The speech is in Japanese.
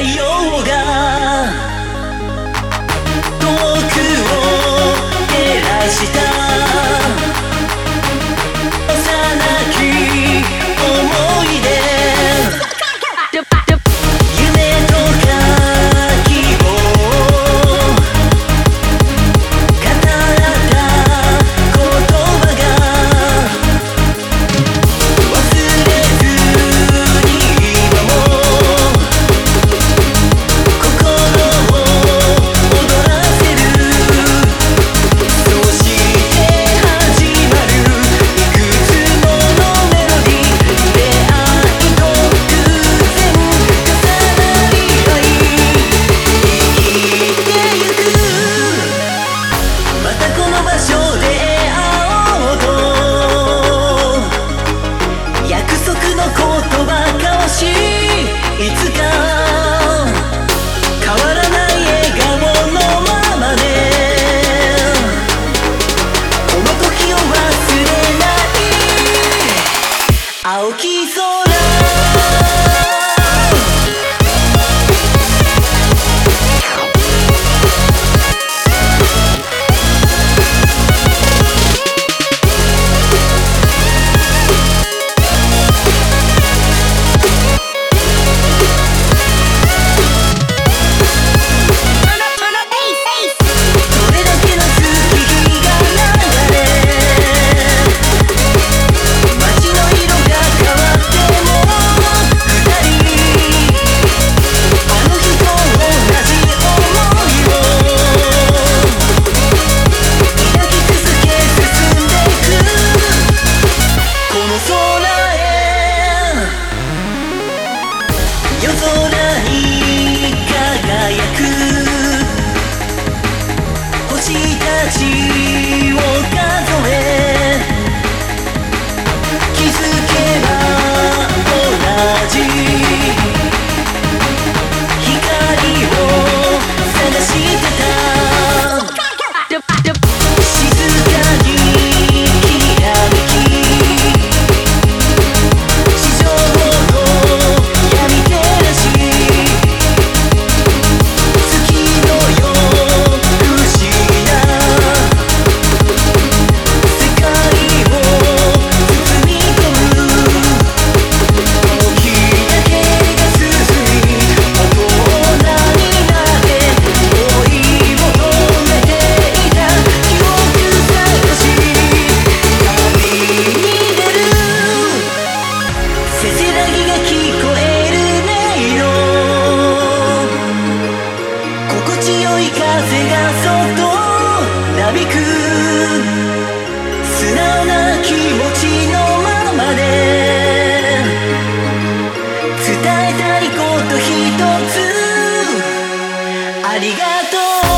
ようが遠くを照らした幼き思い出夢とか希望語らった言葉が忘れずに今も心を踊らせるそして始まるいくつものメロディー出会いと偶然重なり合い生きてゆくまたこの場所で会おうと約束の言葉交わしいつか変わらない笑顔のままでこの時を忘れない青き空それだけの月日が流れ街の色が変わっても二人あの日と同じ想いを抱き続け進んでいくこの空へ夜空に輝く星たちを数え気づけば同じ光を探してた静かにきらめき地上の闇照らし月のよ不思議な世界を包み込む時だけが進み大人になって追い求めていた記憶探し旅に出るせせらぎが聞こえる音色心地よい風がそっとなびく素直な気持ちのままで伝えたいこと一つありがとう